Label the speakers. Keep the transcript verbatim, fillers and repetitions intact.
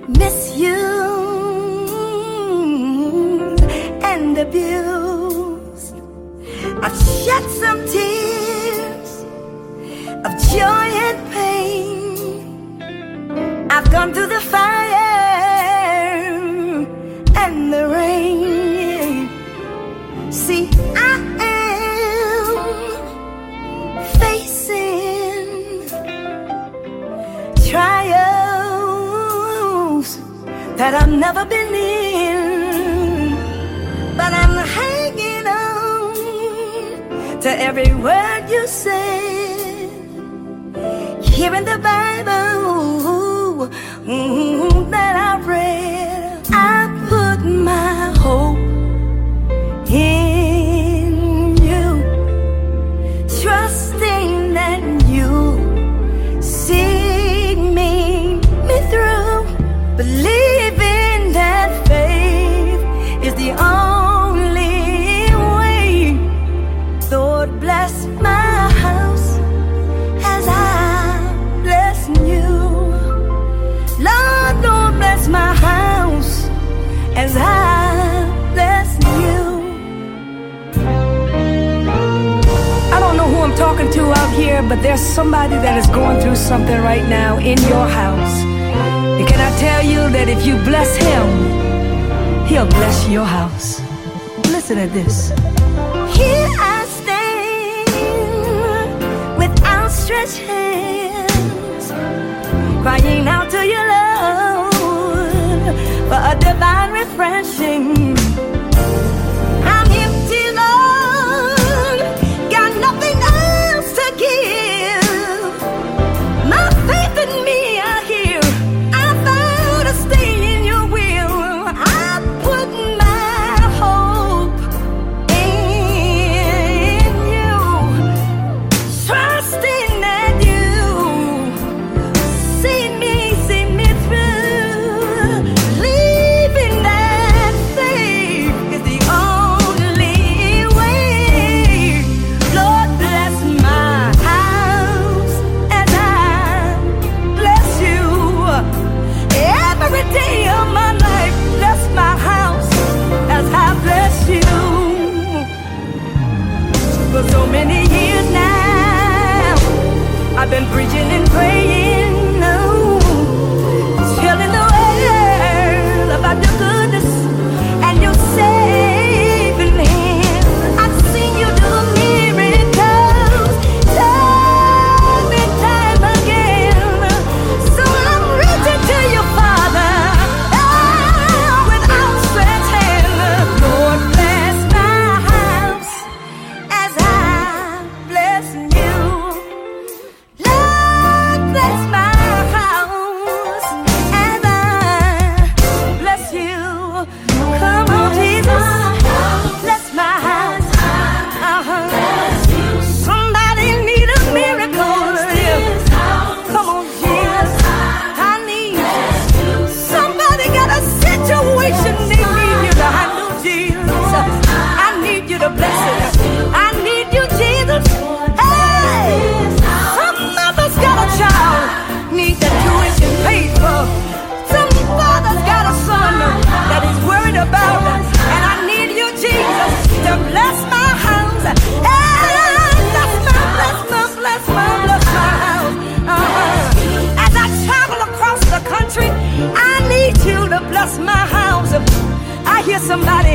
Speaker 1: misused and abused. I've shed some tears of joy and pain. I've gone through the fire and the rain. See, I am facing trials that I've never been in, but I'm hanging on to every word you say here in the Bible mm, that I read. I put my hope in you, trusting that you see me, me through, believing that faith is the only way. Lord, bless my house as I bless you. Lord, Lord, bless my house as I bless you. I don't know who I'm talking to out here, but there's somebody that is going through something right now in your house. And can I tell you that if you bless him, he'll bless your house. Listen to this. Here I stand with outstretched hands, crying out to you, Lord, for a divine refreshing. I'm empty, Lord, got nothing else to give. My faith in me are here. I vow to stay in your will. I put my hope in you, trusting that you see me, see me through, believing that faith is the only way. Lord, bless my house as I bless you. Every day of my life, bless my house as I bless you. For so many years now, I've been preaching and praying, oh, telling the world about your goodness and your saving hand. I've seen you do miracles time and time again. So I'm reaching to you, Father, oh, with outstretched hand. Lord, bless my house as I bless you. Lord, bless my house as I bless you. Come on, Jesus, bless my house. Uh-huh. Somebody need a miracle. Come on, Jesus, I need you. Somebody got a situation they need you to handle, Jesus. I need you to bless it. I need you, Jesus. Hey, some mother's got a child, need the tuition paid for. Some father's got a son that he's worried about, and I need you, Jesus, to bless my house. Hey, bless my, bless my, bless my, bless my house. Uh-huh. As I travel across the country, I need you to bless my house. I hear somebody